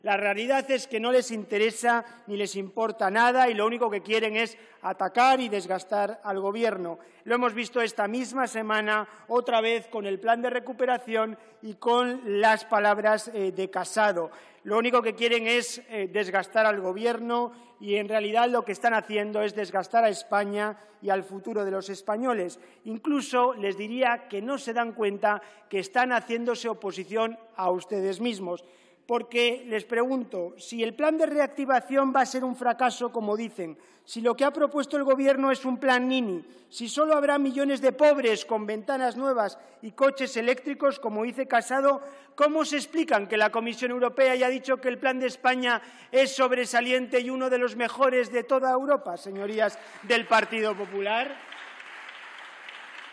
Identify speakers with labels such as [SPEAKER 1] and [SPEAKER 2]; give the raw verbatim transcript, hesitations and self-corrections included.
[SPEAKER 1] La realidad es que no les interesa ni les importa nada y lo único que quieren es atacar y desgastar al Gobierno. Lo hemos visto esta misma semana, otra vez con el plan de recuperación y con las palabras eh, de Casado. Lo único que quieren es eh, desgastar al Gobierno y, en realidad, lo que están haciendo es desgastar a España y al futuro de los españoles. Incluso les diría que no se dan cuenta que están haciéndose oposición a ustedes mismos. Porque les pregunto, si el plan de reactivación va a ser un fracaso, como dicen, si lo que ha propuesto el Gobierno es un plan Nini, si solo habrá millones de pobres con ventanas nuevas y coches eléctricos, como dice Casado, ¿cómo se explican que la Comisión Europea haya dicho que el plan de España es sobresaliente y uno de los mejores de toda Europa, señorías del Partido Popular?